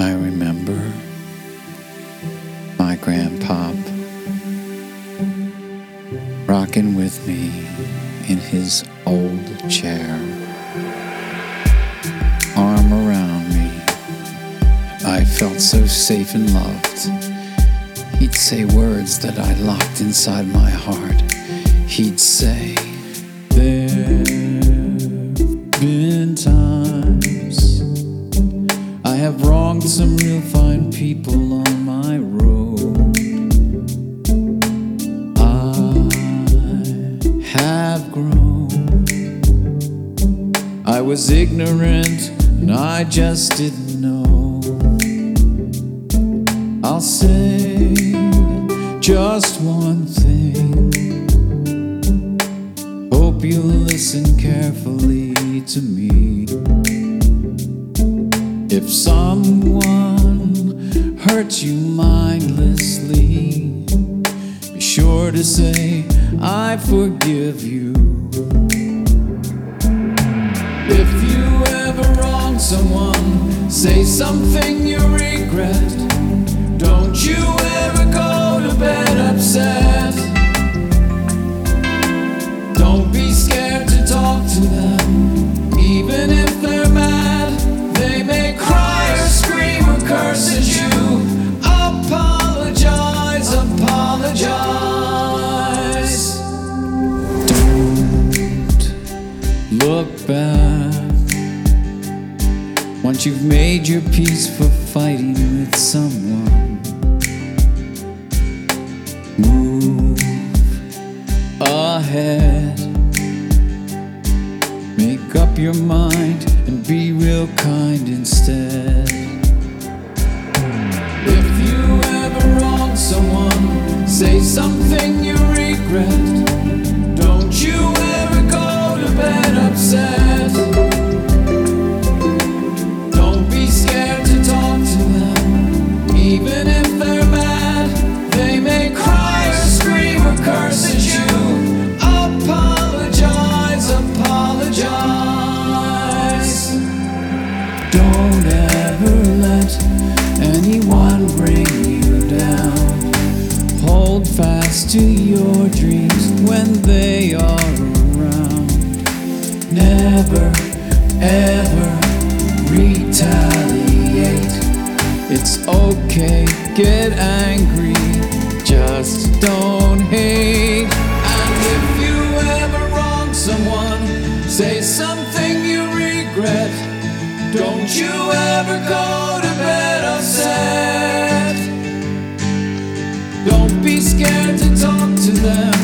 I remember my grandpop rocking with me in his old chair, arm around me. I felt so safe and loved. He'd say words that I locked inside my heart. He'd say, "There've been times I have wronged some real fine people on my road. I have grown. I was ignorant and I just didn't know. I'll say just one thing. Hope you'll listen carefully to me. If someone hurts you mindlessly, be sure to say, I forgive you. If you ever wrong someone, say something you regret. Don't you ever go to bed upset. Don't be scared to talk to them, even if they're mad. They may cry or scream or curse at you. Apologize, apologize. Don't look back once you've made your peace for fighting with someone. Move ahead. Make up your mind and be real kind instead. If you ever wrong someone, say something you regret. Don't you ever go to bed upset. Don't be scared to talk to them, even if they're mad. They may cry or scream or curse at you. Apologize, apologize. Don't ever let anyone bring you down. Hold fast to your dreams when they are around. Never, ever retaliate. It's okay, get angry, just don't hate. And if you ever wrong someone, say something you regret. Don't you ever go to bed upset. Don't be scared to talk to them,